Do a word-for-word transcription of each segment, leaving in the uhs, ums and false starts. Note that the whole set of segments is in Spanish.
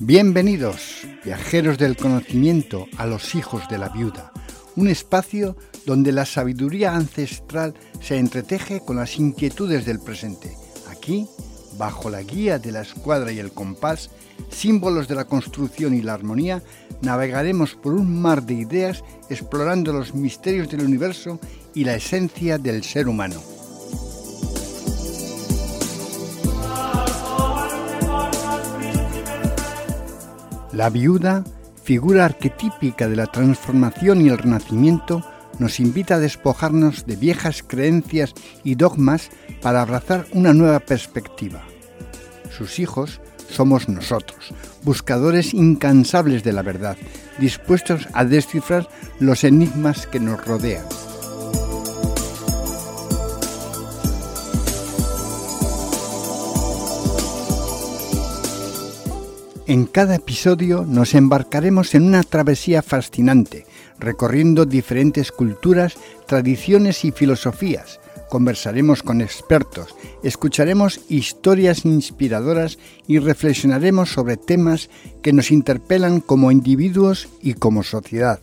Bienvenidos, viajeros del conocimiento, a los hijos de la viuda, un espacio donde la sabiduría ancestral se entreteje con las inquietudes del presente. Aquí, bajo la guía de la escuadra y el compás, símbolos de la construcción y la armonía, navegaremos por un mar de ideas explorando los misterios del universo y la esencia del ser humano. La viuda, figura arquetípica de la transformación y el renacimiento, nos invita a despojarnos de viejas creencias y dogmas para abrazar una nueva perspectiva. Sus hijos somos nosotros, buscadores incansables de la verdad, dispuestos a descifrar los enigmas que nos rodean. En cada episodio nos embarcaremos en una travesía fascinante, recorriendo diferentes culturas, tradiciones y filosofías. Conversaremos con expertos, escucharemos historias inspiradoras y reflexionaremos sobre temas que nos interpelan como individuos y como sociedad.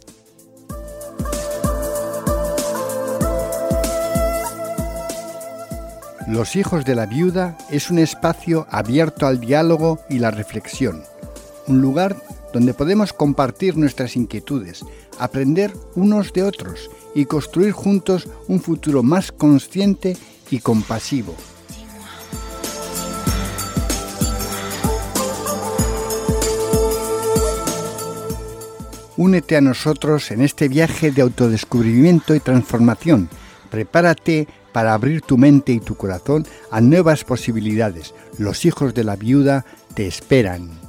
Los hijos de la viuda es un espacio abierto al diálogo y la reflexión. Un lugar donde podemos compartir nuestras inquietudes, aprender unos de otros y construir juntos un futuro más consciente y compasivo. Únete a nosotros en este viaje de autodescubrimiento y transformación. Prepárate para abrir tu mente y tu corazón a nuevas posibilidades. Los hijos de la viuda te esperan.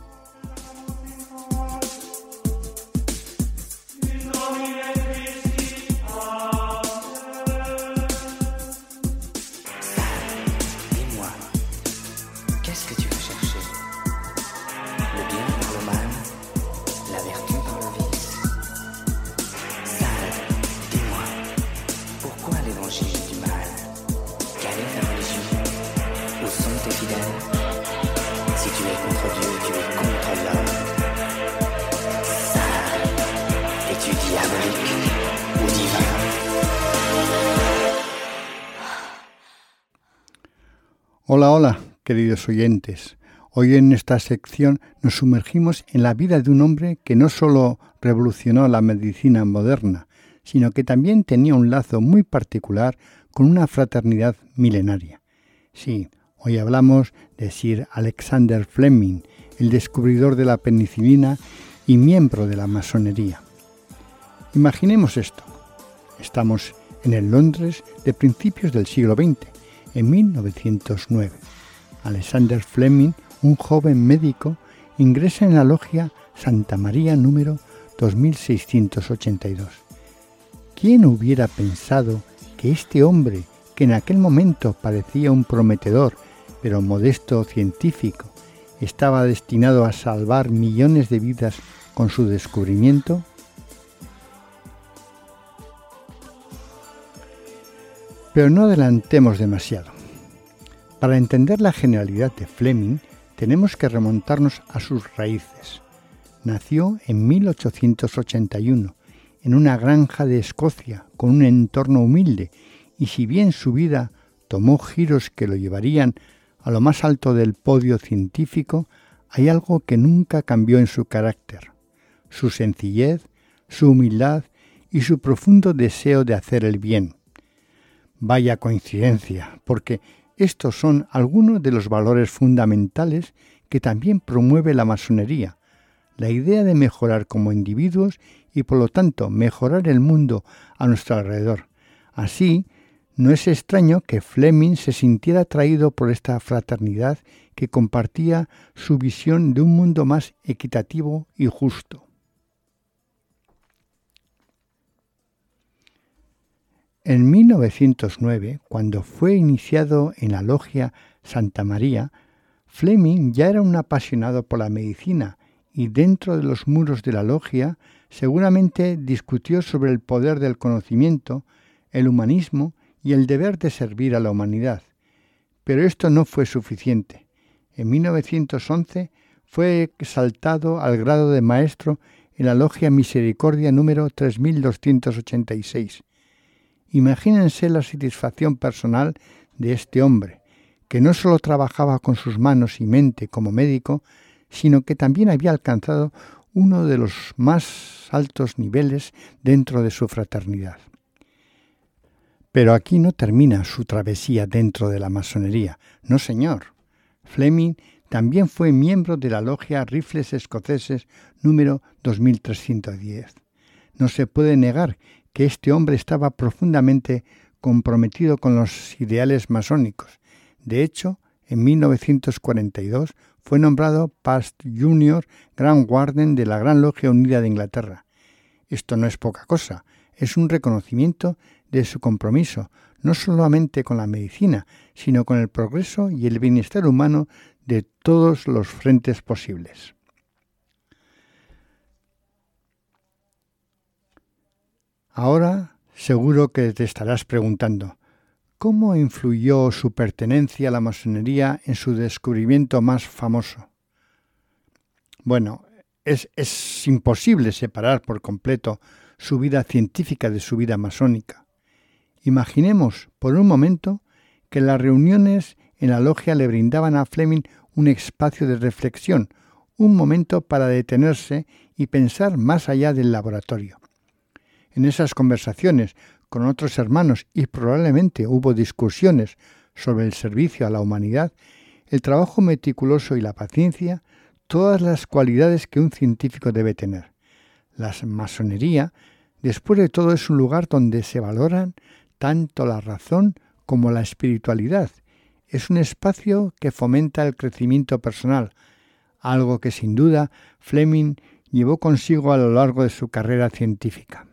Hola, hola, queridos oyentes. Hoy en esta sección nos sumergimos en la vida de un hombre que no solo revolucionó la medicina moderna, sino que también tenía un lazo muy particular con una fraternidad milenaria. Sí, hoy hablamos de Sir Alexander Fleming, el descubridor de la penicilina y miembro de la masonería. Imaginemos esto. Estamos en el Londres de principios del siglo veinte. En mil novecientos nueve, Alexander Fleming, un joven médico, ingresa en la logia Santa María número dos mil seiscientos ochenta y dos. ¿Quién hubiera pensado que este hombre, que en aquel momento parecía un prometedor, pero modesto científico, estaba destinado a salvar millones de vidas con su descubrimiento? Pero no adelantemos demasiado. Para entender la genialidad de Fleming, tenemos que remontarnos a sus raíces. Nació en mil ochocientos ochenta y uno, en una granja de Escocia, con un entorno humilde, y si bien su vida tomó giros que lo llevarían a lo más alto del podio científico, hay algo que nunca cambió en su carácter: su sencillez, su humildad y su profundo deseo de hacer el bien. Vaya coincidencia, porque estos son algunos de los valores fundamentales que también promueve la masonería, la idea de mejorar como individuos y por lo tanto mejorar el mundo a nuestro alrededor. Así, no es extraño que Fleming se sintiera atraído por esta fraternidad que compartía su visión de un mundo más equitativo y justo. En mil novecientos nueve, cuando fue iniciado en la logia Santa María, Fleming ya era un apasionado por la medicina y dentro de los muros de la logia seguramente discutió sobre el poder del conocimiento, el humanismo y el deber de servir a la humanidad. Pero esto no fue suficiente. En mil novecientos once fue exaltado al grado de maestro en la Logia Misericordia número tres mil doscientos ochenta y seis. Imagínense la satisfacción personal de este hombre, que no solo trabajaba con sus manos y mente como médico, sino que también había alcanzado uno de los más altos niveles dentro de su fraternidad. Pero aquí no termina su travesía dentro de la masonería. No, señor. Fleming también fue miembro de la Logia Rifles Escoceses número dos mil trescientos diez. No se puede negar que este hombre estaba profundamente comprometido con los ideales masónicos. De hecho, en mil novecientos cuarenta y dos fue nombrado Past Junior Grand Warden de la Gran Logia Unida de Inglaterra. Esto no es poca cosa, es un reconocimiento de su compromiso, no solamente con la medicina, sino con el progreso y el bienestar humano de todos los frentes posibles. Ahora seguro que te estarás preguntando, ¿cómo influyó su pertenencia a la masonería en su descubrimiento más famoso? Bueno, es, es imposible separar por completo su vida científica de su vida masónica. Imaginemos por un momento que las reuniones en la logia le brindaban a Fleming un espacio de reflexión, un momento para detenerse y pensar más allá del laboratorio. En esas conversaciones con otros hermanos, y probablemente hubo discusiones sobre el servicio a la humanidad, el trabajo meticuloso y la paciencia, todas las cualidades que un científico debe tener. La masonería, después de todo, es un lugar donde se valoran tanto la razón como la espiritualidad. Es un espacio que fomenta el crecimiento personal, algo que sin duda Fleming llevó consigo a lo largo de su carrera científica.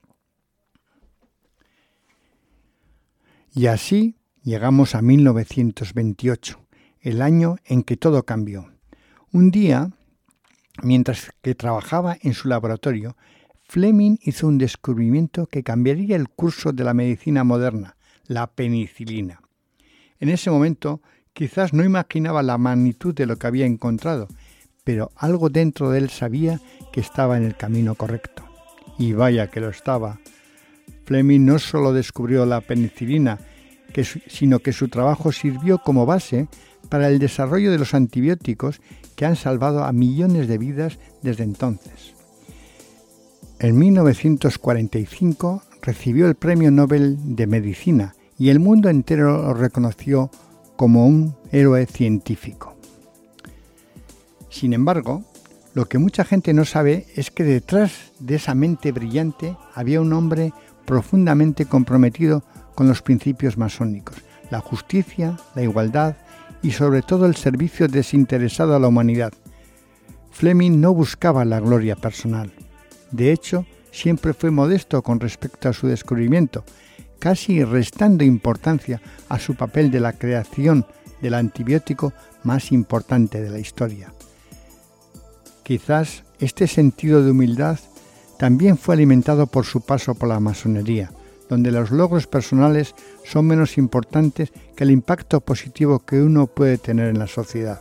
Y así llegamos a mil novecientos veintiocho, el año en que todo cambió. Un día, mientras que trabajaba en su laboratorio, Fleming hizo un descubrimiento que cambiaría el curso de la medicina moderna, la penicilina. En ese momento, quizás no imaginaba la magnitud de lo que había encontrado, pero algo dentro de él sabía que estaba en el camino correcto. Y vaya que lo estaba. Fleming no solo descubrió la penicilina, que su, sino que su trabajo sirvió como base para el desarrollo de los antibióticos que han salvado a millones de vidas desde entonces. En mil novecientos cuarenta y cinco recibió el Premio Nobel de Medicina y el mundo entero lo reconoció como un héroe científico. Sin embargo, lo que mucha gente no sabe es que detrás de esa mente brillante había un hombre profundamente comprometido con los principios masónicos, la justicia, la igualdad y sobre todo el servicio desinteresado a la humanidad. Fleming no buscaba la gloria personal. De hecho, siempre fue modesto con respecto a su descubrimiento, casi restando importancia a su papel de la creación del antibiótico más importante de la historia. Quizás este sentido de humildad también fue alimentado por su paso por la masonería, donde los logros personales son menos importantes que el impacto positivo que uno puede tener en la sociedad.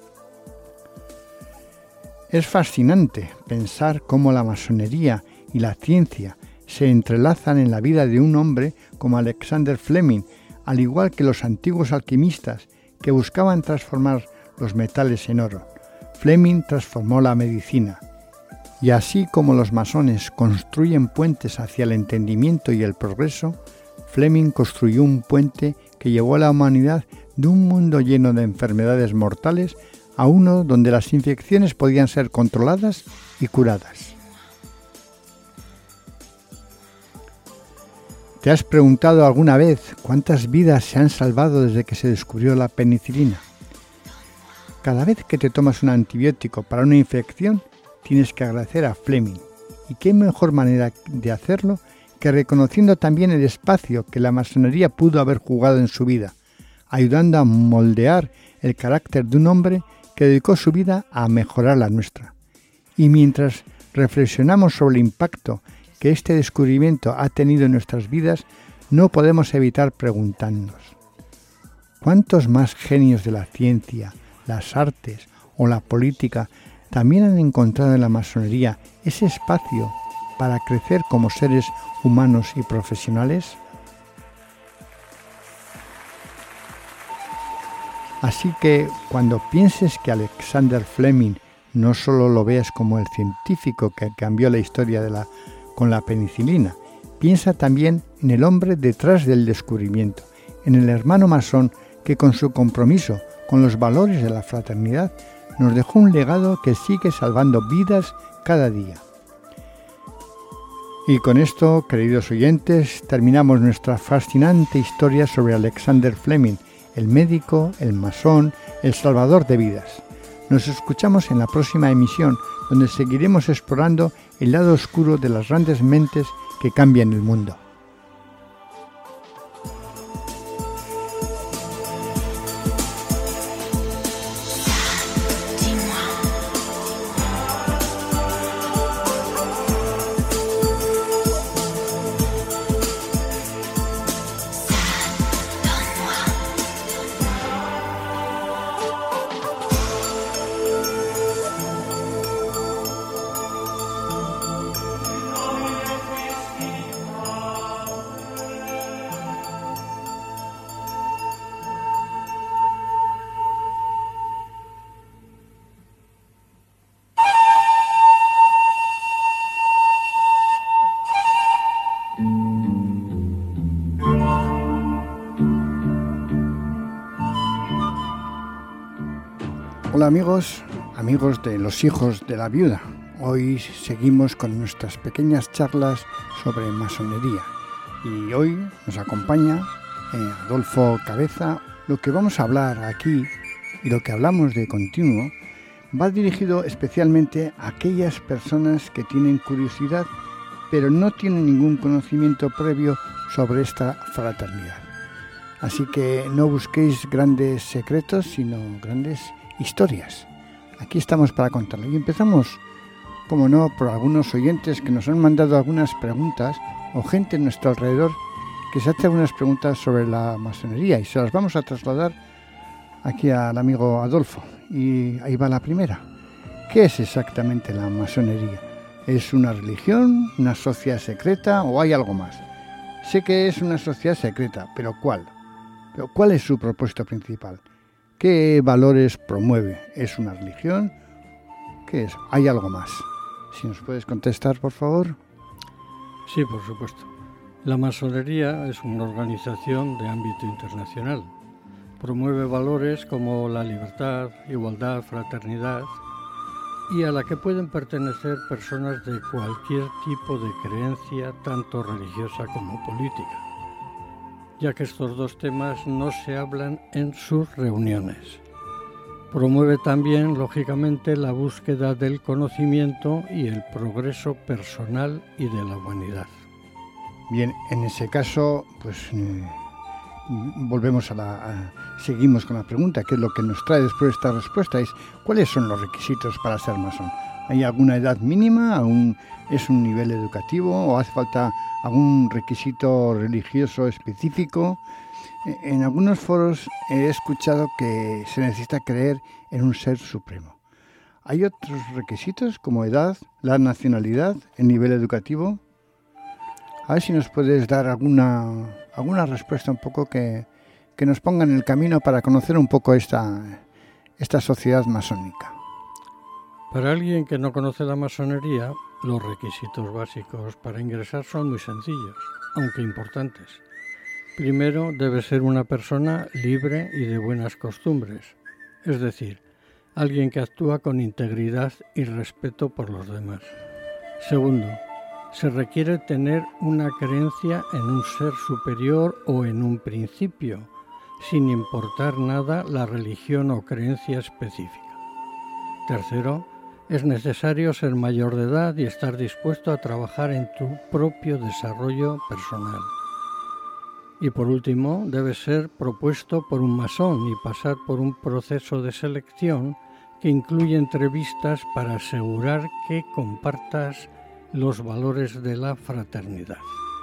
Es fascinante pensar cómo la masonería y la ciencia se entrelazan en la vida de un hombre como Alexander Fleming, al igual que los antiguos alquimistas que buscaban transformar los metales en oro. Fleming transformó la medicina. Y así como los masones construyen puentes hacia el entendimiento y el progreso, Fleming construyó un puente que llevó a la humanidad de un mundo lleno de enfermedades mortales a uno donde las infecciones podían ser controladas y curadas. ¿Te has preguntado alguna vez cuántas vidas se han salvado desde que se descubrió la penicilina? Cada vez que te tomas un antibiótico para una infección, tienes que agradecer a Fleming. ¿Y qué mejor manera de hacerlo que reconociendo también el espacio que la masonería pudo haber jugado en su vida, ayudando a moldear el carácter de un hombre que dedicó su vida a mejorar la nuestra? Y mientras reflexionamos sobre el impacto que este descubrimiento ha tenido en nuestras vidas, no podemos evitar preguntarnos: ¿cuántos más genios de la ciencia, las artes o la política también han encontrado en la masonería ese espacio para crecer como seres humanos y profesionales? Así que cuando pienses que Alexander Fleming, no solo lo veas como el científico que cambió la historia de la, con la penicilina, piensa también en el hombre detrás del descubrimiento, en el hermano masón que con su compromiso con los valores de la fraternidad nos dejó un legado que sigue salvando vidas cada día. Y con esto, queridos oyentes, terminamos nuestra fascinante historia sobre Alexander Fleming, el médico, el masón, el salvador de vidas. Nos escuchamos en la próxima emisión, donde seguiremos explorando el lado oscuro de las grandes mentes que cambian el mundo. Hola amigos, amigos de los hijos de la viuda. Hoy seguimos con nuestras pequeñas charlas sobre masonería y hoy nos acompaña eh, Adolfo Cabeza. Lo que vamos a hablar aquí y lo que hablamos de continuo va dirigido especialmente a aquellas personas que tienen curiosidad pero no tienen ningún conocimiento previo sobre esta fraternidad. Así que no busquéis grandes secretos, sino grandes historias. Aquí estamos para contarlo. Y empezamos, como no, por algunos oyentes que nos han mandado algunas preguntas, o gente en nuestro alrededor que se hace algunas preguntas sobre la masonería, y se las vamos a trasladar aquí al amigo Adolfo. Y ahí va la primera. ¿Qué es exactamente la masonería? ¿Es una religión, una sociedad secreta o hay algo más? Sé que es una sociedad secreta, pero ¿cuál? ¿Pero cuál es su propósito principal? ¿Qué valores promueve? ¿Es una religión? ¿Qué es? ¿Hay algo más? Si nos puedes contestar, por favor. Sí, por supuesto. La masonería es una organización de ámbito internacional. Promueve valores como la libertad, igualdad, fraternidad, y a la que pueden pertenecer personas de cualquier tipo de creencia, tanto religiosa como política, ya que estos dos temas no se hablan en sus reuniones. Promueve también, lógicamente, la búsqueda del conocimiento y el progreso personal y de la humanidad. Bien, en ese caso, pues eh, volvemos a la... A, seguimos con la pregunta, ¿qué es lo que nos trae después de esta respuesta? Es, ¿cuáles son los requisitos para ser masón? ¿Hay alguna edad mínima? ¿Algún, ¿Es un nivel educativo? ¿O hace falta algún requisito religioso específico? En algunos foros he escuchado que se necesita creer en un ser supremo. ¿Hay otros requisitos como edad, la nacionalidad, el nivel educativo? A ver si nos puedes dar alguna, alguna respuesta un poco que, que nos ponga en el camino para conocer un poco esta, esta sociedad masónica. Para alguien que no conoce la masonería, los requisitos básicos para ingresar son muy sencillos, aunque importantes. Primero, debe ser una persona libre y de buenas costumbres, es decir, alguien que actúa con integridad y respeto por los demás. Segundo, se requiere tener una creencia en un ser superior o en un principio, sin importar nada la religión o creencia específica. Tercero, es necesario ser mayor de edad y estar dispuesto a trabajar en tu propio desarrollo personal. Y por último, debe ser propuesto por un masón y pasar por un proceso de selección que incluye entrevistas para asegurar que compartas los valores de la fraternidad.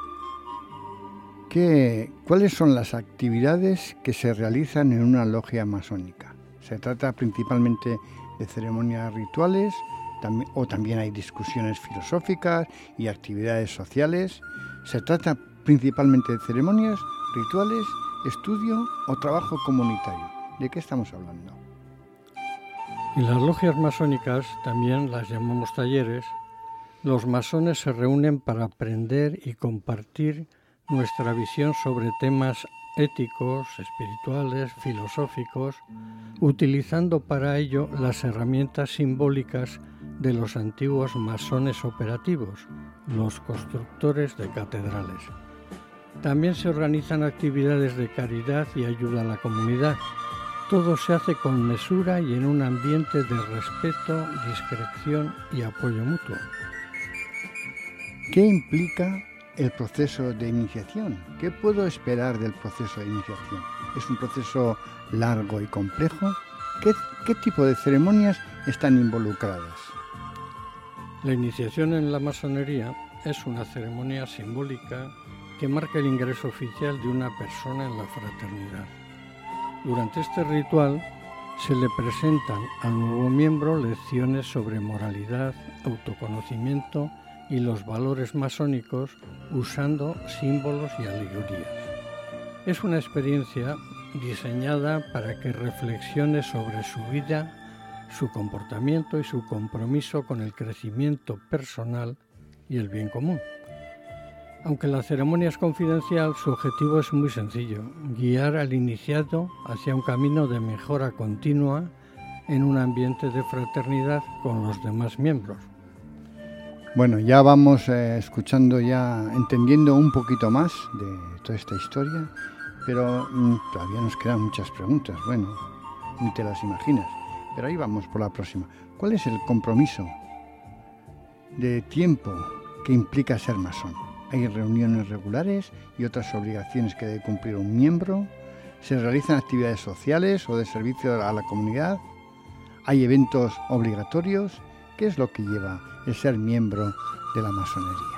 ¿Qué, ¿Cuáles son las actividades que se realizan en una logia masónica? ¿Se trata principalmente de ceremonias rituales, tam- o también hay discusiones filosóficas y actividades sociales. Se trata principalmente de ceremonias, rituales, estudio o trabajo comunitario. ¿De qué estamos hablando? En las logias masónicas, también las llamamos talleres, los masones se reúnen para aprender y compartir nuestra visión sobre temas éticos, espirituales, filosóficos, utilizando para ello las herramientas simbólicas de los antiguos masones operativos, los constructores de catedrales. También se organizan actividades de caridad y ayuda a la comunidad. Todo se hace con mesura y en un ambiente de respeto, discreción y apoyo mutuo. ¿Qué implica el proceso de iniciación? ¿Qué puedo esperar del proceso de iniciación? ¿Es un proceso largo y complejo? ¿Qué, qué tipo de ceremonias están involucradas? La iniciación en la masonería es una ceremonia simbólica que marca el ingreso oficial de una persona en la fraternidad. Durante este ritual se le presentan al nuevo miembro lecciones sobre moralidad, autoconocimiento y los valores masónicos usando símbolos y alegorías. Es una experiencia diseñada para que reflexione sobre su vida, su comportamiento y su compromiso con el crecimiento personal y el bien común. Aunque la ceremonia es confidencial, su objetivo es muy sencillo: guiar al iniciado hacia un camino de mejora continua en un ambiente de fraternidad con los demás miembros. Bueno, ya vamos eh, escuchando, ya entendiendo un poquito más de toda esta historia, pero mm, todavía nos quedan muchas preguntas. Bueno, ni te las imaginas, pero ahí vamos por la próxima. ¿Cuál es el compromiso de tiempo que implica ser masón? ¿Hay reuniones regulares y otras obligaciones que debe cumplir un miembro? ¿Se realizan actividades sociales o de servicio a la comunidad? ¿Hay eventos obligatorios? ¿Qué es lo que lleva el ser miembro de la masonería?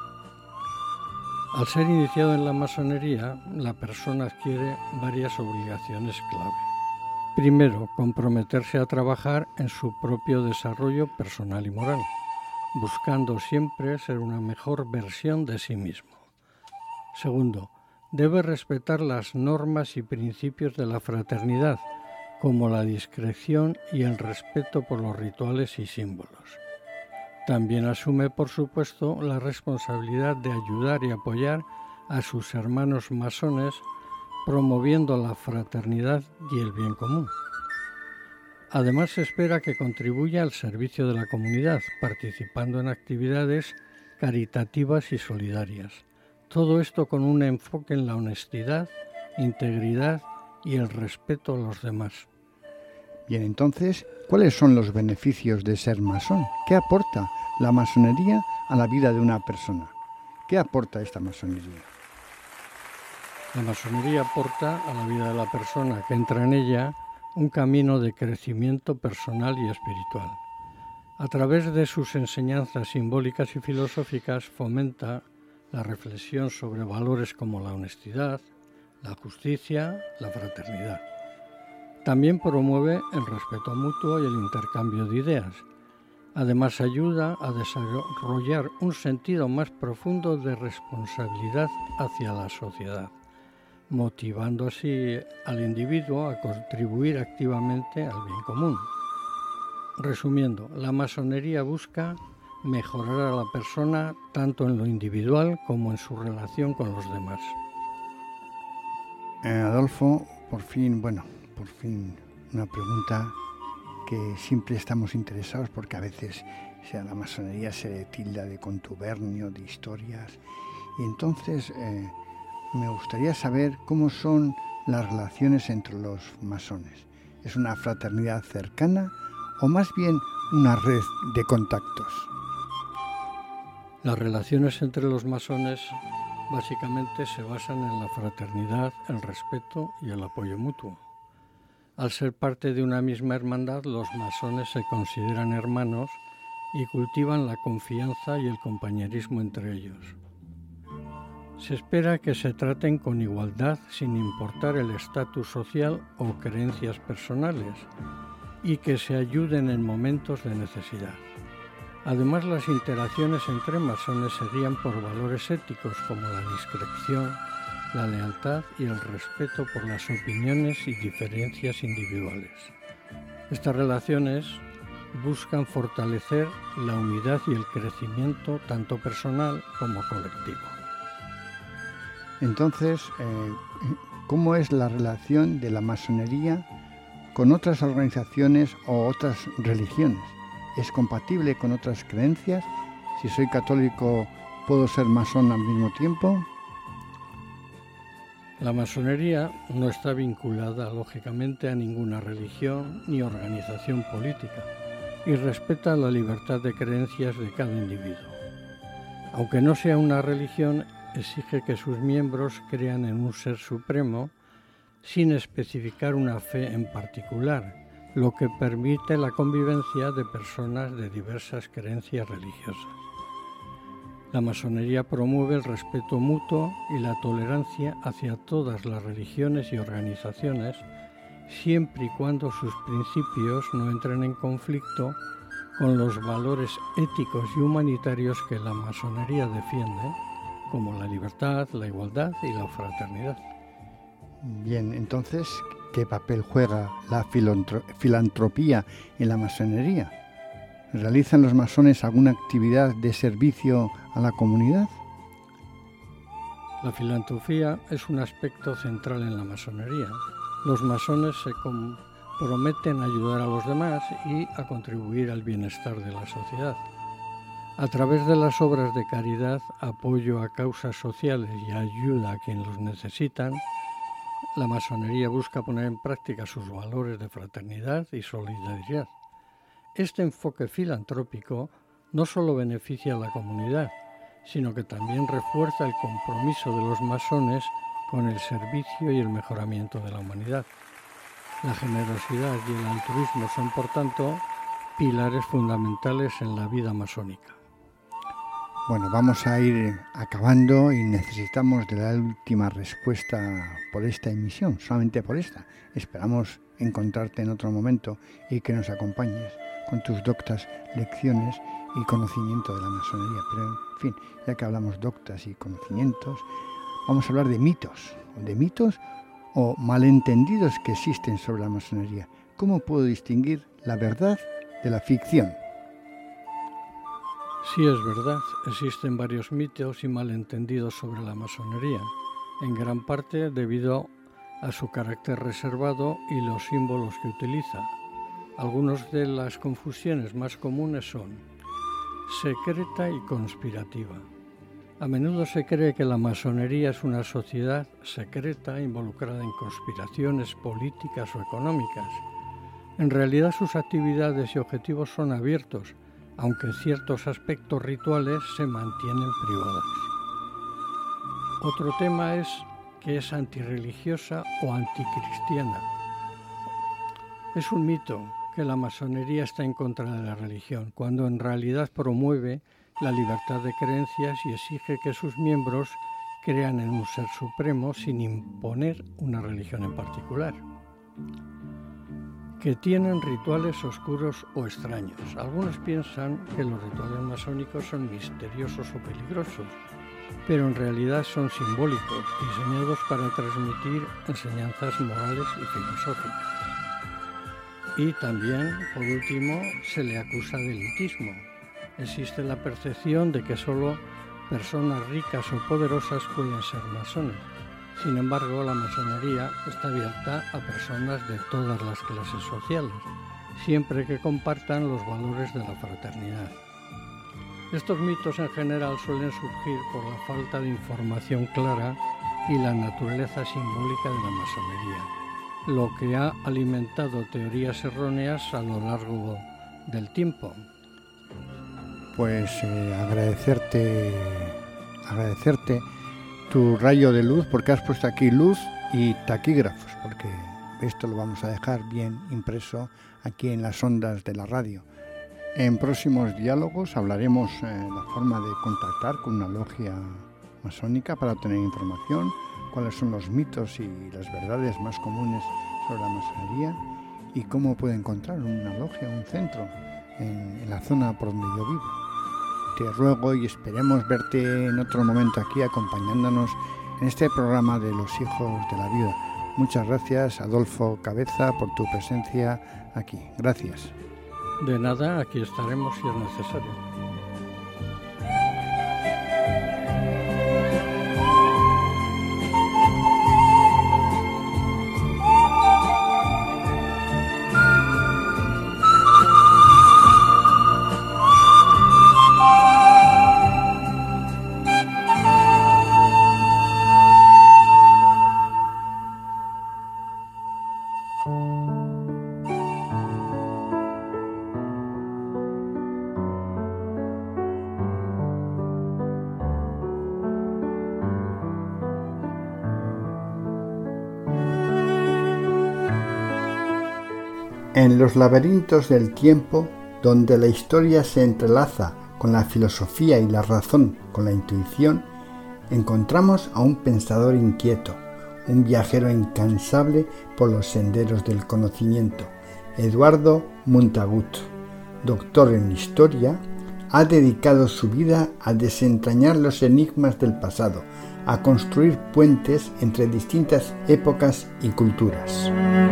Al ser iniciado en la masonería, la persona adquiere varias obligaciones clave. Primero, comprometerse a trabajar en su propio desarrollo personal y moral, buscando siempre ser una mejor versión de sí mismo. Segundo, debe respetar las normas y principios de la fraternidad, como la discreción y el respeto por los rituales y símbolos. También asume, por supuesto, la responsabilidad de ayudar y apoyar a sus hermanos masones, promoviendo la fraternidad y el bien común. Además, se espera que contribuya al servicio de la comunidad, participando en actividades caritativas y solidarias. Todo esto con un enfoque en la honestidad, integridad y el respeto a los demás. Bien, entonces, ¿cuáles son los beneficios de ser masón? ¿Qué aporta la masonería a la vida de una persona? ¿Qué aporta esta masonería? La masonería aporta a la vida de la persona que entra en ella un camino de crecimiento personal y espiritual. A través de sus enseñanzas simbólicas y filosóficas fomenta la reflexión sobre valores como la honestidad, la justicia, la fraternidad. También promueve el respeto mutuo y el intercambio de ideas. Además, ayuda a desarrollar un sentido más profundo de responsabilidad hacia la sociedad, motivando así al individuo a contribuir activamente al bien común. Resumiendo, la masonería busca mejorar a la persona tanto en lo individual como en su relación con los demás. Eh, Adolfo, por fin, bueno, por fin una pregunta que siempre estamos interesados porque a veces o sea, la masonería se tilda de contubernio, de historias, y entonces eh, me gustaría saber cómo son las relaciones entre los masones. ¿Es una fraternidad cercana o más bien una red de contactos? Las relaciones entre los masones básicamente se basan en la fraternidad, el respeto y el apoyo mutuo. Al ser parte de una misma hermandad, los masones se consideran hermanos y cultivan la confianza y el compañerismo entre ellos. Se espera que se traten con igualdad sin importar el estatus social o creencias personales, y que se ayuden en momentos de necesidad. Además, las interacciones entre masones se guían por valores éticos como la discreción, la lealtad y el respeto por las opiniones y diferencias individuales. Estas relaciones buscan fortalecer la unidad y el crecimiento tanto personal como colectivo. Entonces, eh, ¿cómo es la relación de la masonería con otras organizaciones o otras religiones? ¿Es compatible con otras creencias? Si soy católico, ¿puedo ser masón al mismo tiempo? La masonería no está vinculada, lógicamente, a ninguna religión ni organización política y respeta la libertad de creencias de cada individuo. Aunque no sea una religión, exige que sus miembros crean en un ser supremo sin especificar una fe en particular, lo que permite la convivencia de personas de diversas creencias religiosas. La masonería promueve el respeto mutuo y la tolerancia hacia todas las religiones y organizaciones, siempre y cuando sus principios no entren en conflicto con los valores éticos y humanitarios que la masonería defiende, como la libertad, la igualdad y la fraternidad. Bien, entonces, ¿qué papel juega la filantro- filantropía en la masonería? ¿Realizan los masones alguna actividad de servicio a la comunidad? La filantropía es un aspecto central en la masonería. Los masones se comprometen a ayudar a los demás y a contribuir al bienestar de la sociedad. A través de las obras de caridad, apoyo a causas sociales y ayuda a quienes los necesitan, la masonería busca poner en práctica sus valores de fraternidad y solidaridad. Este enfoque filantrópico no solo beneficia a la comunidad, sino que también refuerza el compromiso de los masones con el servicio y el mejoramiento de la humanidad. La generosidad y el altruismo son, por tanto, pilares fundamentales en la vida masónica. Bueno, vamos a ir acabando y necesitamos de la última respuesta por esta emisión, solamente por esta. Esperamos encontrarte en otro momento y que nos acompañes con tus doctas lecciones y conocimiento de la masonería. Pero, en fin, ya que hablamos doctas y conocimientos, vamos a hablar de mitos, de mitos o malentendidos que existen sobre la masonería. ¿Cómo puedo distinguir la verdad de la ficción? Sí, es verdad, existen varios mitos y malentendidos sobre la masonería, en gran parte debido a su carácter reservado y los símbolos que utiliza. Algunas de las confusiones más comunes son secreta y conspirativa. A menudo se cree que la masonería es una sociedad secreta involucrada en conspiraciones políticas o económicas. En realidad, sus actividades y objetivos son abiertos, aunque ciertos aspectos rituales se mantienen privados. Otro tema es que es antirreligiosa o anticristiana. Es un mito que la masonería está en contra de la religión, cuando en realidad promueve la libertad de creencias y exige que sus miembros crean en un ser supremo sin imponer una religión en particular. Que tienen rituales oscuros o extraños. Algunos piensan que los rituales masónicos son misteriosos o peligrosos, pero en realidad son simbólicos, diseñados para transmitir enseñanzas morales y filosóficas. Y también, por último, se le acusa de elitismo. Existe la percepción de que solo personas ricas o poderosas pueden ser masones. Sin embargo, la masonería está abierta a personas de todas las clases sociales, siempre que compartan los valores de la fraternidad. Estos mitos en general suelen surgir por la falta de información clara y la naturaleza simbólica de la masonería, lo que ha alimentado teorías erróneas a lo largo del tiempo. Pues eh, agradecerte, agradecerte tu rayo de luz, porque has puesto aquí luz y taquígrafos, porque esto lo vamos a dejar bien impreso aquí en las ondas de la radio. En próximos diálogos hablaremos de eh, la forma de contactar con una logia masónica para obtener información, cuáles son los mitos y las verdades más comunes sobre la masonería, y cómo puede encontrar una logia, un centro en, en la zona por donde yo vivo. Te ruego y esperemos verte en otro momento aquí acompañándonos en este programa de los hijos de la viuda. Muchas gracias, Adolfo Cabeza, por tu presencia aquí. Gracias. De nada, aquí estaremos si es necesario. En los laberintos del tiempo, donde la historia se entrelaza con la filosofía y la razón con la intuición, encontramos a un pensador inquieto, un viajero incansable por los senderos del conocimiento. Eduardo Montagut, doctor en historia, ha dedicado su vida a desentrañar los enigmas del pasado, a construir puentes entre distintas épocas y culturas.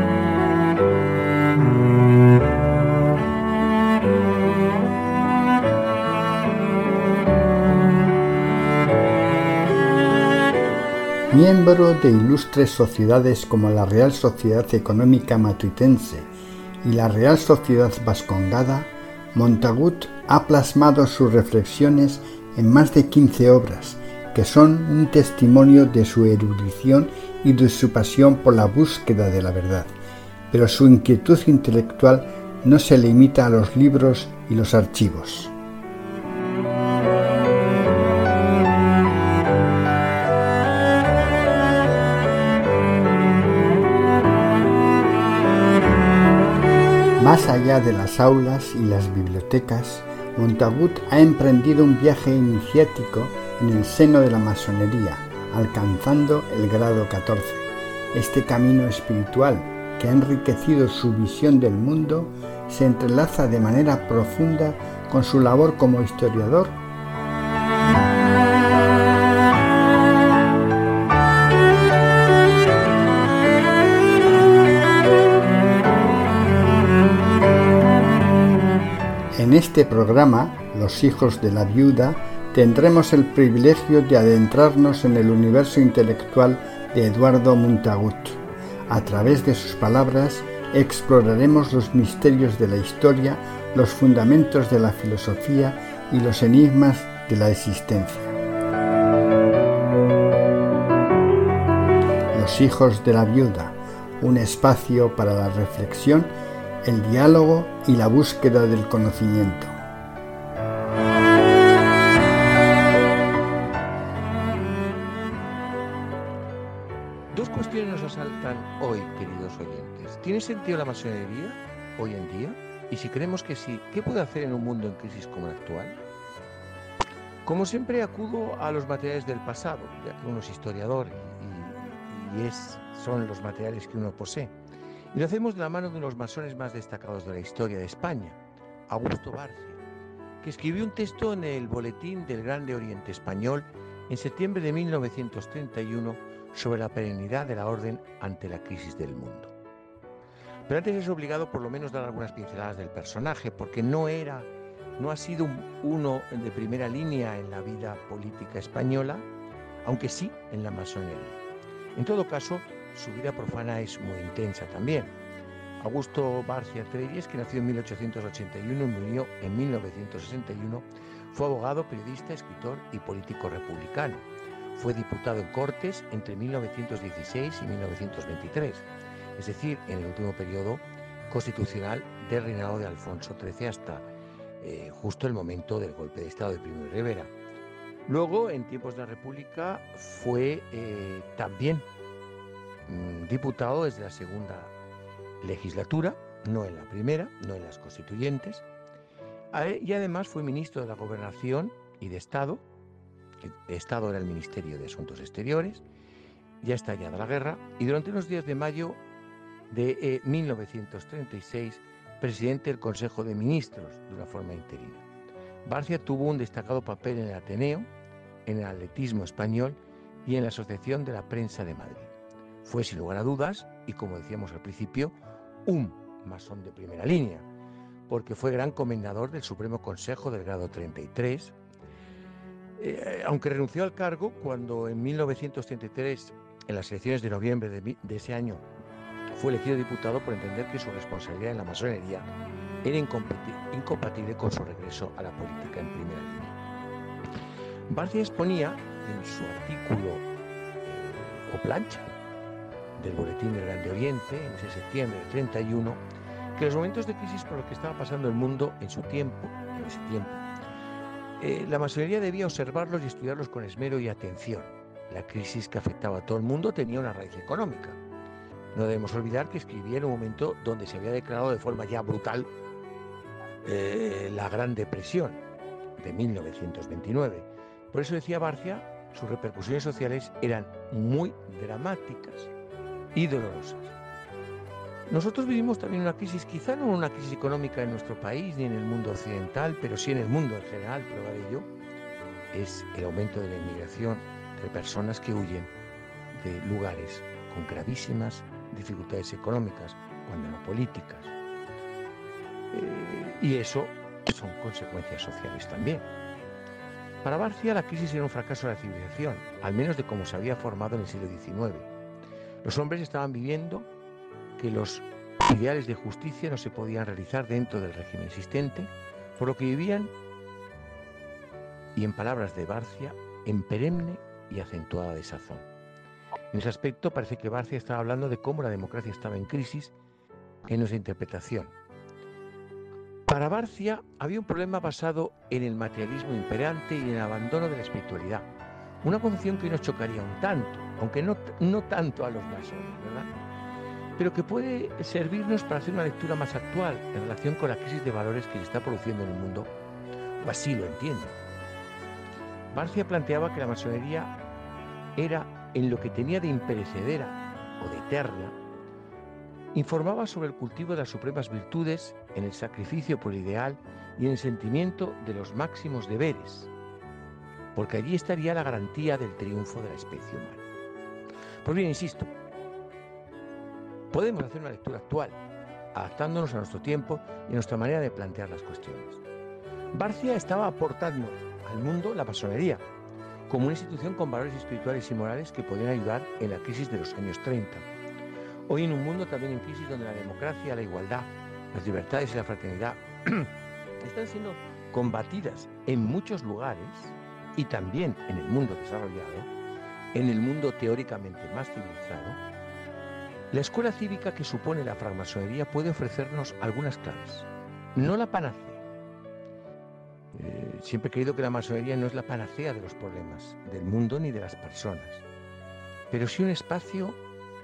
Miembro de ilustres sociedades como la Real Sociedad Económica Matuitense y la Real Sociedad Vascongada, Montagut ha plasmado sus reflexiones en más de quince obras, que son un testimonio de su erudición y de su pasión por la búsqueda de la verdad. Pero su inquietud intelectual no se limita a los libros y los archivos. Más allá de las aulas y las bibliotecas, Montagut ha emprendido un viaje iniciático en el seno de la masonería, alcanzando el grado catorce. Este camino espiritual, que ha enriquecido su visión del mundo, se entrelaza de manera profunda con su labor como historiador. En este programa, Los hijos de la viuda, tendremos el privilegio de adentrarnos en el universo intelectual de Eduardo Montagut. A través de sus palabras, exploraremos los misterios de la historia, los fundamentos de la filosofía y los enigmas de la existencia. Los hijos de la viuda, un espacio para la reflexión, el diálogo y la búsqueda del conocimiento. Dos cuestiones nos asaltan hoy, queridos oyentes. ¿Tiene sentido la masonería hoy en día? Y si creemos que sí, ¿qué puede hacer en un mundo en crisis como el actual? Como siempre, acudo a los materiales del pasado, ya que uno es historiador y, y es, son los materiales que uno posee. Y lo hacemos de la mano de uno de los masones más destacados de la historia de España, Augusto Barcia, que escribió un texto en el Boletín del Grande Oriente Español en septiembre de mil novecientos treinta y uno sobre la perennidad de la orden ante la crisis del mundo. Pero antes es obligado por lo menos dar algunas pinceladas del personaje, porque no era, no ha sido un, uno de primera línea en la vida política española, aunque sí en la masonería. En todo caso, su vida profana es muy intensa también. Augusto Barcia Treyes, que nació en mil ochocientos ochenta y uno y murió en mil novecientos sesenta y uno, fue abogado, periodista, escritor y político republicano. Fue diputado en Cortes entre mil novecientos dieciséis y mil novecientos veintitrés, es decir, en el último periodo constitucional del reinado de Alfonso trece hasta eh, justo el momento del golpe de Estado de Primo de Rivera. Luego, en tiempos de la República, fue eh, también diputado desde la segunda legislatura, no en la primera, no en las constituyentes, y además fue ministro de la Gobernación y de Estado. El Estado era el Ministerio de Asuntos Exteriores, ya estallada la guerra, y durante unos días de mayo de eh, mil novecientos treinta y seis, presidente del Consejo de Ministros de una forma interina. Barcia tuvo un destacado papel en el Ateneo, en el atletismo español y en la Asociación de la Prensa de Madrid. Fue, sin lugar a dudas, y como decíamos al principio, un masón de primera línea, porque fue gran comendador del Supremo Consejo del grado treinta y tres, eh, aunque renunció al cargo cuando en mil novecientos treinta y tres, en las elecciones de noviembre de, de ese año, fue elegido diputado por entender que su responsabilidad en la masonería era incompatible con su regreso a la política en primera línea. Barcia exponía en su artículo eh, o plancha del Boletín del Grande Oriente, en ese septiembre del treinta y uno, que los momentos de crisis por los que estaba pasando el mundo en su tiempo, en ese tiempo, eh, la masonería debía observarlos y estudiarlos con esmero y atención. La crisis que afectaba a todo el mundo tenía una raíz económica. No debemos olvidar que escribía en un momento donde se había declarado de forma ya brutal eh, la Gran Depresión de mil novecientos veintinueve. Por eso decía Barcia, sus repercusiones sociales eran muy dramáticas y dolorosas. Nosotros vivimos también una crisis, quizá no una crisis económica en nuestro país ni en el mundo occidental, pero sí en el mundo en general. Prueba de ello es el aumento de la inmigración de personas que huyen de lugares con gravísimas dificultades económicas, cuando no políticas. Eh, y eso son consecuencias sociales también. Para Barcia, la crisis era un fracaso de la civilización, al menos de cómo se había formado en el siglo diecinueve. Los hombres estaban viviendo que los ideales de justicia no se podían realizar dentro del régimen existente, por lo que vivían, y en palabras de Barcia, en perenne y acentuada desazón. En ese aspecto parece que Barcia estaba hablando de cómo la democracia estaba en crisis en nuestra interpretación. Para Barcia había un problema basado en el materialismo imperante y en el abandono de la espiritualidad. Una concepción que hoy nos chocaría un tanto, aunque no, no tanto a los masones, ¿verdad? Pero que puede servirnos para hacer una lectura más actual en relación con la crisis de valores que se está produciendo en el mundo, o así lo entiendo. Barcia planteaba que la masonería era, en lo que tenía de imperecedera o de eterna, informaba sobre el cultivo de las supremas virtudes, en el sacrificio por el ideal y en el sentimiento de los máximos deberes, porque allí estaría la garantía del triunfo de la especie humana. Pues bien, insisto, podemos hacer una lectura actual, adaptándonos a nuestro tiempo y a nuestra manera de plantear las cuestiones. Barcia estaba aportando al mundo la masonería, como una institución con valores espirituales y morales que podían ayudar en la crisis de los años treinta. Hoy, en un mundo también en crisis donde la democracia, la igualdad, las libertades y la fraternidad están siendo combatidas en muchos lugares y también en el mundo desarrollado, en el mundo teóricamente más civilizado, la escuela cívica que supone la francmasonería puede ofrecernos algunas claves. No la panacea. Eh, siempre he creído que la masonería no es la panacea de los problemas del mundo ni de las personas, pero sí un espacio,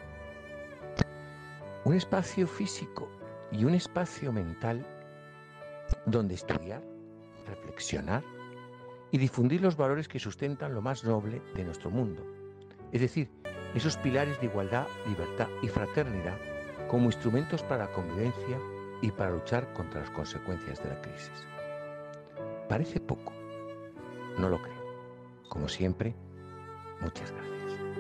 un espacio físico y un espacio mental donde estudiar, reflexionar y difundir los valores que sustentan lo más noble de nuestro mundo, es decir, esos pilares de igualdad, libertad y fraternidad como instrumentos para la convivencia y para luchar contra las consecuencias de la crisis. Parece poco, no lo creo. Como siempre, muchas gracias.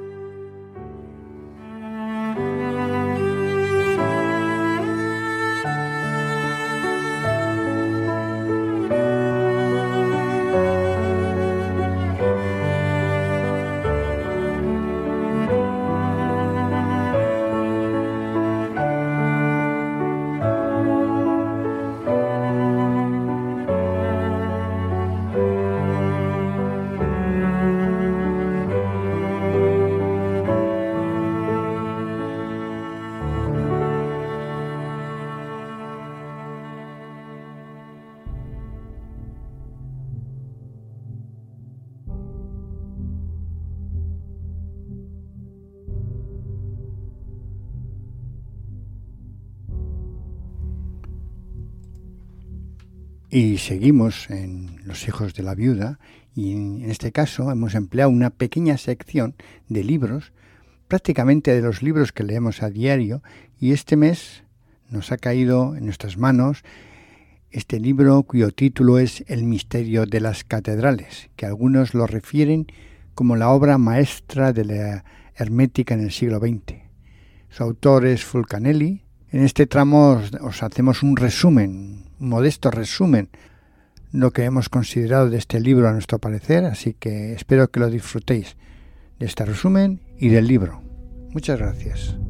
Y seguimos en Los hijos de la viuda y en este caso hemos empleado una pequeña sección de libros prácticamente de los libros que leemos a diario, y este mes nos ha caído en nuestras manos este libro cuyo título es El misterio de las catedrales, que algunos lo refieren como la obra maestra de la hermética en el siglo veinte. Su autor es Fulcanelli. En este tramo os, os hacemos un resumen, un modesto resumen, lo que hemos considerado de este libro a nuestro parecer, así que espero que lo disfrutéis de este resumen y del libro. Muchas gracias.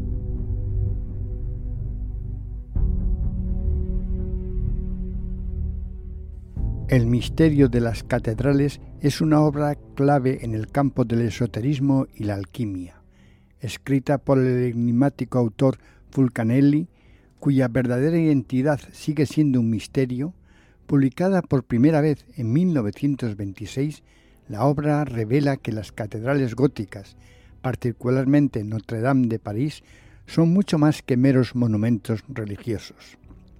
El misterio de las catedrales es una obra clave en el campo del esoterismo y la alquimia, escrita por el enigmático autor Fulcanelli, cuya verdadera identidad sigue siendo un misterio. Publicada por primera vez en mil novecientos veintiséis, la obra revela que las catedrales góticas, particularmente Notre Dame de París, son mucho más que meros monumentos religiosos.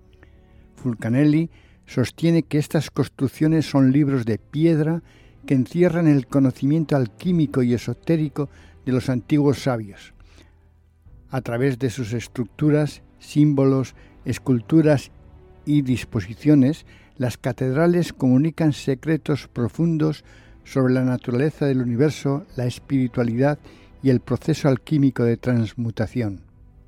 Fulcanelli sostiene que estas construcciones son libros de piedra que encierran el conocimiento alquímico y esotérico de los antiguos sabios. A través de sus estructuras, símbolos, esculturas y disposiciones, las catedrales comunican secretos profundos sobre la naturaleza del universo, la espiritualidad y el proceso alquímico de transmutación.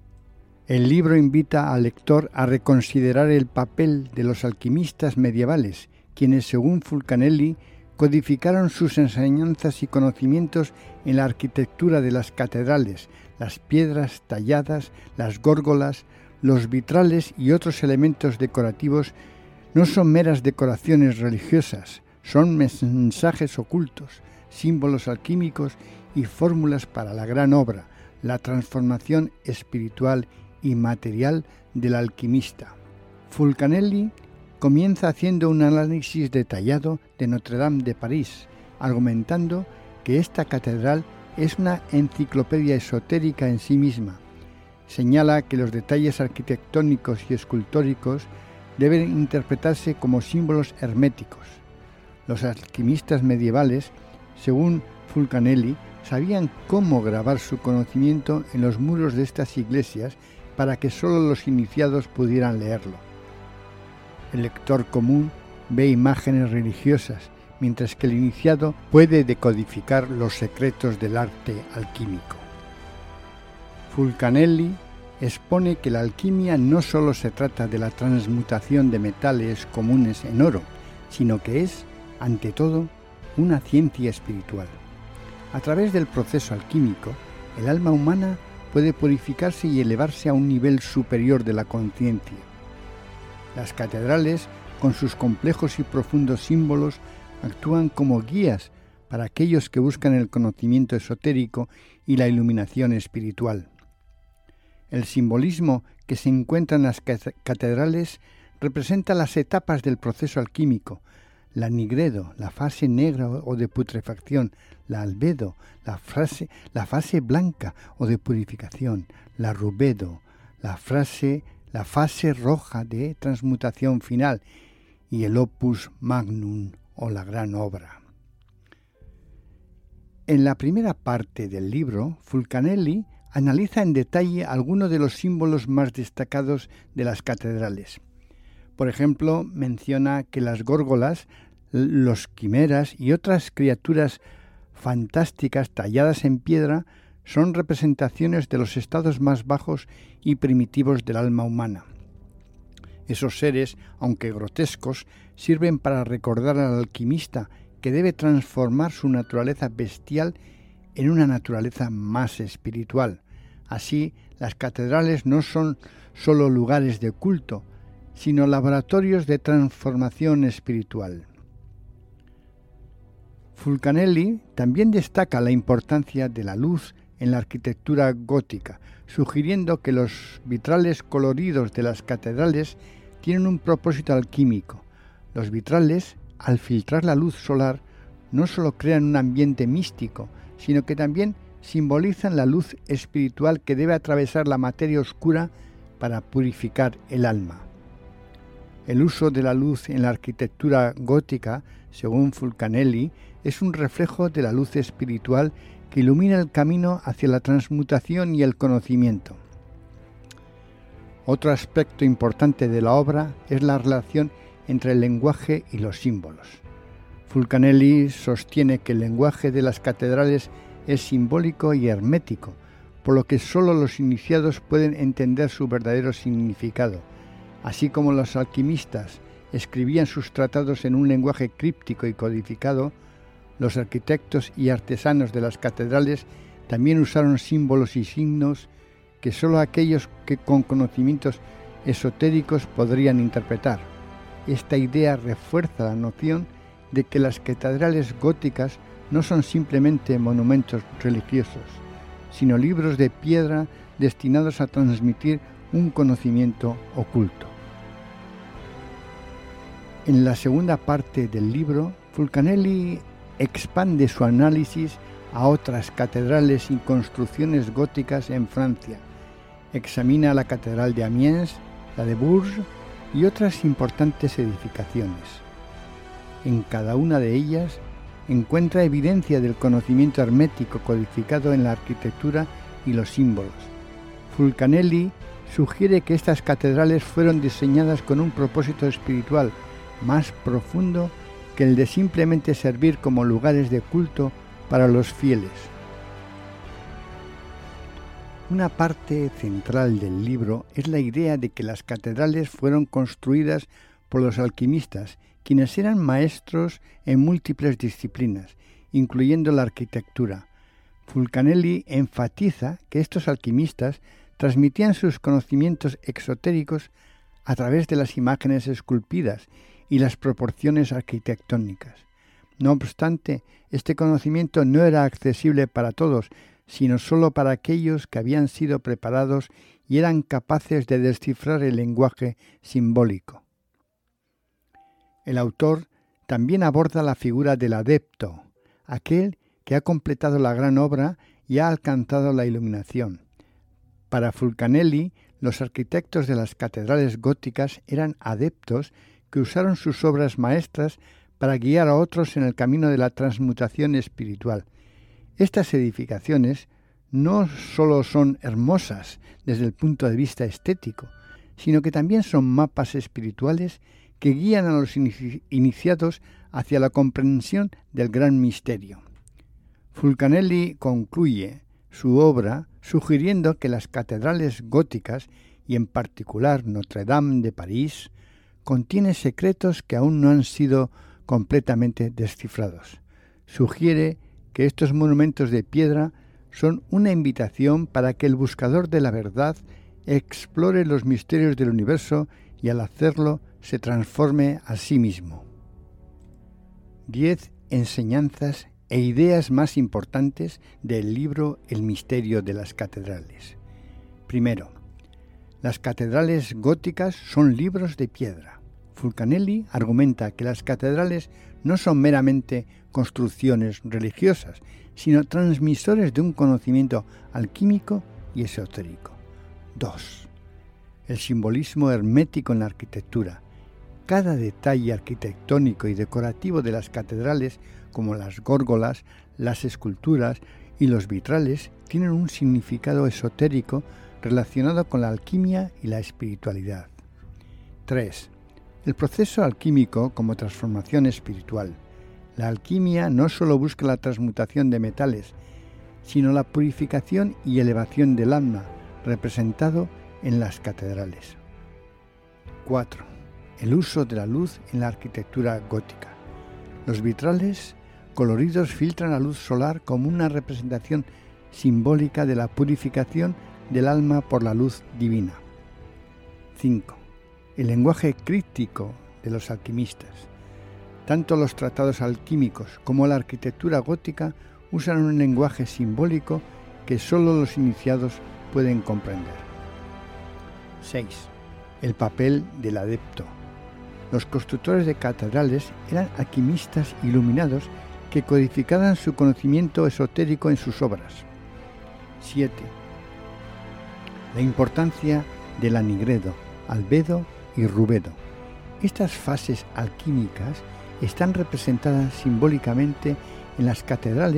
El libro invita al lector a reconsiderar el papel de los alquimistas medievales, quienes, según Fulcanelli, codificaron sus enseñanzas y conocimientos en la arquitectura de las catedrales, las piedras talladas, las górgolas, los vitrales y otros elementos decorativos. No son meras decoraciones religiosas, son mensajes ocultos, símbolos alquímicos y fórmulas para la gran obra, la transformación espiritual y material del alquimista. Fulcanelli comienza haciendo un análisis detallado de Notre Dame de París, argumentando que esta catedral es una enciclopedia esotérica en sí misma. Señala que los detalles arquitectónicos y escultóricos deben interpretarse como símbolos herméticos. Los alquimistas medievales, según Fulcanelli, sabían cómo grabar su conocimiento en los muros de estas iglesias para que sólo los iniciados pudieran leerlo. El lector común ve imágenes religiosas, mientras que el iniciado puede decodificar los secretos del arte alquímico. Fulcanelli expone que la alquimia no solo se trata de la transmutación de metales comunes en oro, sino que es, ante todo, una ciencia espiritual. A través del proceso alquímico, el alma humana puede purificarse y elevarse a un nivel superior de la conciencia. Las catedrales, con sus complejos y profundos símbolos, actúan como guías para aquellos que buscan el conocimiento esotérico y la iluminación espiritual. El simbolismo que se encuentra en las catedrales representa las etapas del proceso alquímico: la nigredo, la fase negra o de putrefacción; la albedo, la, frase, la fase blanca o de purificación; la rubedo, la, frase, la fase roja de transmutación final; y el opus magnum o la gran obra. En la primera parte del libro, Fulcanelli analiza en detalle algunos de los símbolos más destacados de las catedrales. Por ejemplo, menciona que las górgolas, los quimeras y otras criaturas fantásticas talladas en piedra son representaciones de los estados más bajos y primitivos del alma humana. Esos seres, aunque grotescos, sirven para recordar al alquimista que debe transformar su naturaleza bestial en una naturaleza más espiritual. Así, las catedrales no son solo lugares de culto, sino laboratorios de transformación espiritual. Fulcanelli también destaca la importancia de la luz en la arquitectura gótica, sugiriendo que los vitrales coloridos de las catedrales tienen un propósito alquímico. Los vitrales, al filtrar la luz solar, no solo crean un ambiente místico, sino que también simbolizan la luz espiritual que debe atravesar la materia oscura para purificar el alma. El uso de la luz en la arquitectura gótica, según Fulcanelli, es un reflejo de la luz espiritual que ilumina el camino hacia la transmutación y el conocimiento. Otro aspecto importante de la obra es la relación entre el lenguaje y los símbolos. Fulcanelli sostiene que el lenguaje de las catedrales es simbólico y hermético, por lo que sólo los iniciados pueden entender su verdadero significado, así como los alquimistas escribían sus tratados en un lenguaje críptico y codificado. Los arquitectos y artesanos de las catedrales también usaron símbolos y signos que sólo aquellos que con conocimientos esotéricos podrían interpretar. Esta idea refuerza la noción de que las catedrales góticas no son simplemente monumentos religiosos, sino libros de piedra destinados a transmitir un conocimiento oculto. En la segunda parte del libro, Fulcanelli expande su análisis a otras catedrales y construcciones góticas en Francia. Examina la Catedral de Amiens, la de Bourges y otras importantes edificaciones. En cada una de ellas encuentra evidencia del conocimiento hermético codificado en la arquitectura y los símbolos. Fulcanelli sugiere que estas catedrales fueron diseñadas con un propósito espiritual más profundo que el de simplemente servir como lugares de culto para los fieles. Una parte central del libro es la idea de que las catedrales fueron construidas por los alquimistas, quienes eran maestros en múltiples disciplinas, incluyendo la arquitectura. Fulcanelli enfatiza que estos alquimistas transmitían sus conocimientos exotéricos a través de las imágenes esculpidas y las proporciones arquitectónicas. No obstante, este conocimiento no era accesible para todos, sino solo para aquellos que habían sido preparados y eran capaces de descifrar el lenguaje simbólico. El autor también aborda la figura del adepto, aquel que ha completado la gran obra y ha alcanzado la iluminación. Para Fulcanelli, los arquitectos de las catedrales góticas eran adeptos que usaron sus obras maestras para guiar a otros en el camino de la transmutación espiritual. Estas edificaciones no solo son hermosas desde el punto de vista estético, sino que también son mapas espirituales que guían a los inici- iniciados hacia la comprensión del gran misterio. Fulcanelli concluye su obra sugiriendo que las catedrales góticas, y en particular Notre Dame de París, contienen secretos que aún no han sido completamente descifrados. Sugiere que estos monumentos de piedra son una invitación para que el buscador de la verdad explore los misterios del universo y al hacerlo se transforme a sí mismo. Diez enseñanzas e ideas más importantes del libro El misterio de las catedrales. Primero, las catedrales góticas son libros de piedra. Fulcanelli argumenta que las catedrales no son meramente construcciones religiosas, sino transmisores de un conocimiento alquímico y esotérico. Dos. El simbolismo hermético en la arquitectura. Cada detalle arquitectónico y decorativo de las catedrales, como las górgolas, las esculturas y los vitrales, tienen un significado esotérico relacionado con la alquimia y la espiritualidad. Tres. El proceso alquímico como transformación espiritual. La alquimia no solo busca la transmutación de metales, sino la purificación y elevación del alma, representado en las catedrales. Cuatro. El uso de la luz en la arquitectura gótica. Los vitrales coloridos filtran la luz solar como una representación simbólica de la purificación del alma por la luz divina. Cinco. El lenguaje críptico de los alquimistas. Tanto los tratados alquímicos como la arquitectura gótica usan un lenguaje simbólico que solo los iniciados pueden comprender. Seis. El papel del adepto. Los constructores de catedrales eran alquimistas iluminados que codificaban su conocimiento esotérico en sus obras. Siete. La importancia del anigredo, albedo y rubedo. Estas fases alquímicas están representadas simbólicamente en las catedrales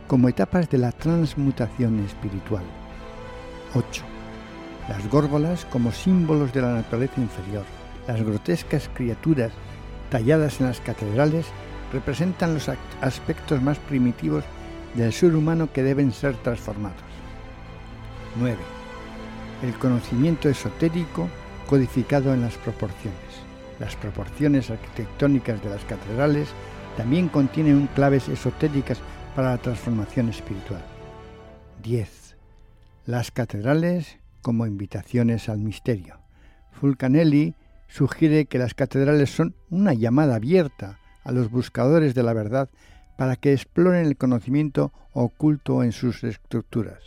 como etapas de la transmutación espiritual. ocho. Las górgolas como símbolos de la naturaleza inferior. Las grotescas criaturas talladas en las catedrales representan los aspectos más primitivos del ser humano que deben ser transformados. nueve. El conocimiento esotérico codificado en las proporciones. Las proporciones arquitectónicas de las catedrales también contienen claves esotéricas para la transformación espiritual. diez. Las catedrales como invitaciones al misterio. Fulcanelli sugiere que las catedrales son una llamada abierta a los buscadores de la verdad para que exploren el conocimiento oculto en sus estructuras.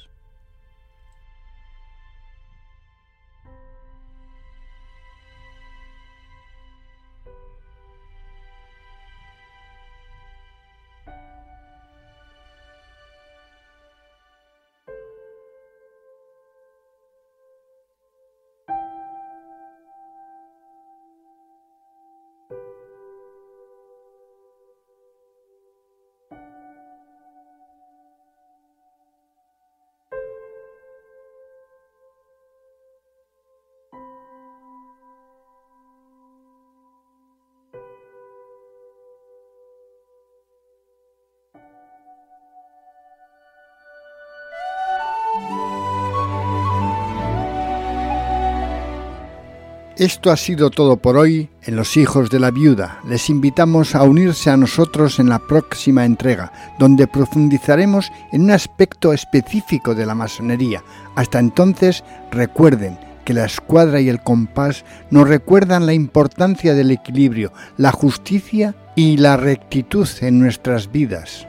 Esto ha sido todo por hoy en Los Hijos de la Viuda. Les invitamos a unirse a nosotros en la próxima entrega, donde profundizaremos en un aspecto específico de la masonería. Hasta entonces, recuerden que la escuadra y el compás nos recuerdan la importancia del equilibrio, la justicia y la rectitud en nuestras vidas.